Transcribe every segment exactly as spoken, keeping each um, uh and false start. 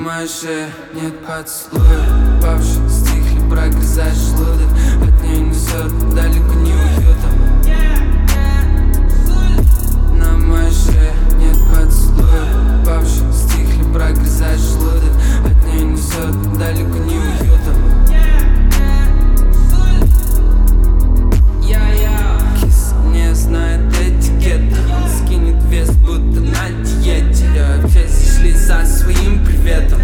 моей шее нет поцелуя. Бабушки стихли, прогрызаешь желудок. От нее несет далеко не уютом. На моей шее нет поцелуя. Бабушки стихли, прогрызаешь желудок. От нее несет далеко не уютом. Кис не знает этикета. Он скинет вес, будто на диете. Все сошлись со своим приветом.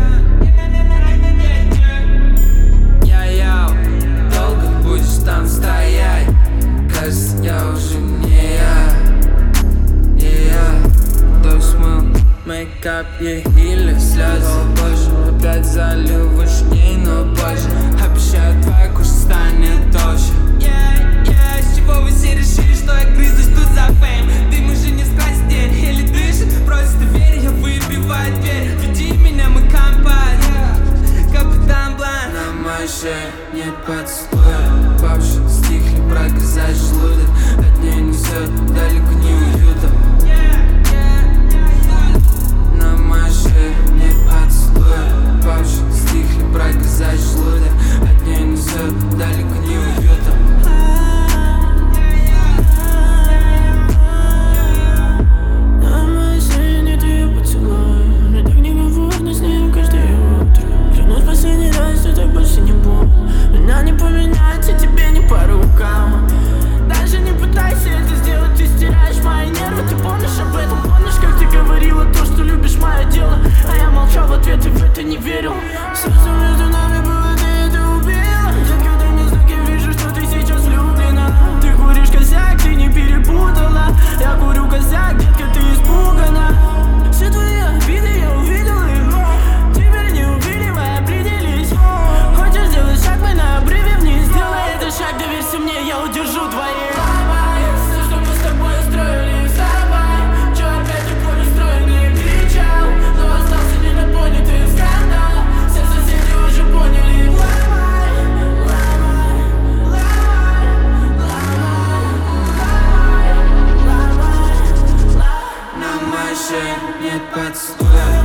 Я-яу, долго будешь там стоять? Кажется, я уже не я. Не я. Кто смыл мейкап ей или слезы? О боже, опять залил выше ней, но позже. Обещаю, твоя кожа станет толще. С чего вы все решили, что я грызусь тут за фейм? Дым уже не скрасит день, или дышит, просто верь, я выбиваю дверь. Веди меня, мы компания, капитан Блан. На моей шее нет поцелуя. Бабушки стихли, прогрызаешь желудок. От нее несет далеко не уютом. На моей шее нет поцелуя. Бабушки стихли, прогрызаешь желудок. От нее несет далеко не уютом. Не верил, сердце между нами было, ты это убила. Детка, дай мне знаки, вижу, что ты сейчас влюблена. Ты куришь косяк, ты не перепутала. Я курю косяк, детка, ты испугана. Все твои обиды я увидел их. Теперь не убили, мы определись. Хочешь сделать шаг, мы на обрыве вниз. Сделай этот шаг, доверься мне, я удержу твои. Все, что мы с тобой устроили, вставай. Че опять ты поле строили, кричал, но остался недопонятый. Нет поцелуя.